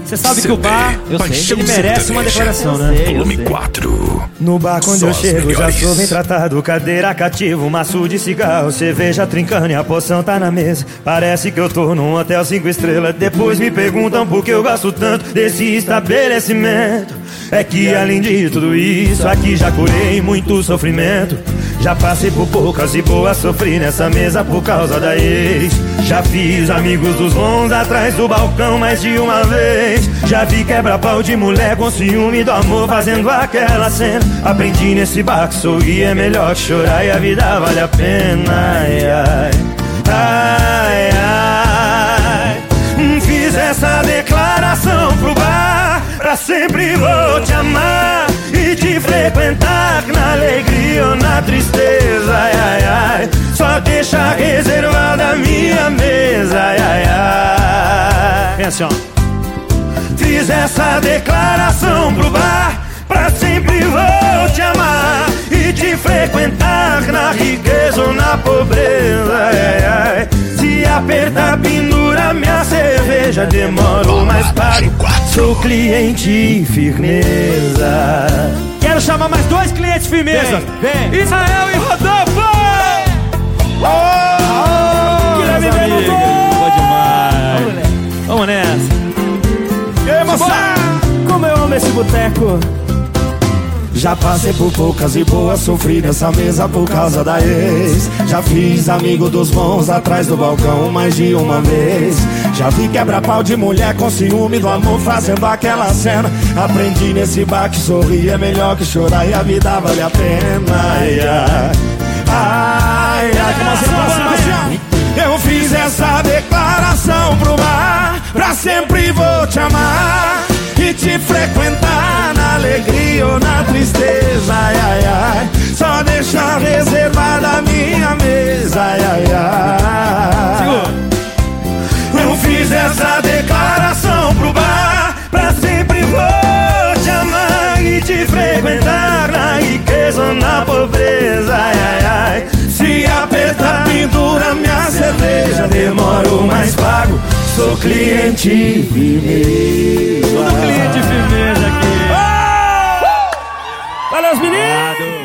Você sabe que o bar, ele merece uma declaração, né? Volume 4. No bar quando eu chego já sou bem tratado. Cadeira cativa, maço de cigarro, cerveja trincando e a poção tá na mesa. Parece que eu tô num hotel 5 estrelas. Depois me perguntam por que eu gosto tanto desse estabelecimento. É que além de tudo isso, aqui já curei muito sofrimento. Já passei por poucas e boas, sofri nessa mesa por causa da ex. Já fiz amigos dos bons atrás do balcão mais de uma vez. Já vi quebra-pau de mulher com ciúme do amor fazendo aquela cena. Aprendi nesse bar que sorrir é melhor que chorar e a vida vale a pena. Ai, ai, ai, ai. Fiz essa declaração pro bar: pra sempre vou te amar e te frequentar, na alegria ou na tristeza. Ai, ai, ai, só deixa reservada a minha mesa. Ai, ai, ai. Vem assim, ó. Fiz essa declaração pro bar: pra sempre vou te amar e te frequentar, na riqueza ou na pobreza. Ai, ai, ai. Se apertar, pendura minha cerveja, demoro mais pago. Sou cliente firmeza. Quero chamar mais 2 clientes firmeza. Vem. Israel e Rodolfo! Guilherme Venuto! Boa demais. Vamos nessa. E aí, moça? Como eu amo esse boteco. Já passei por poucas e boas, sofri nessa mesa por causa da ex. Já fiz amigo dos bons atrás do balcão mais de uma vez. Já vi quebra-pau de mulher com ciúme do amor fazendo aquela cena. Aprendi nesse bar que sorrir é melhor que chorar e a vida vale a pena. Ai, ai, ai, ai. Eu fiz essa declaração pro bar: pra sempre vou te amar e te frequentar, na alegria ou na tristeza. Ai, ai, ai, só deixar reservada a minha mesa. Ai, ai, ai. Eu fiz essa declaração pro bar: pra sempre vou te amar e te frequentar, na riqueza ou na pobreza. Ai, ai, ai. Se apertar, pendura minha cerveja, demoro mais pago. Sou cliente firmeza. Tudo cliente firmeza aqui. Valeu, os meninos!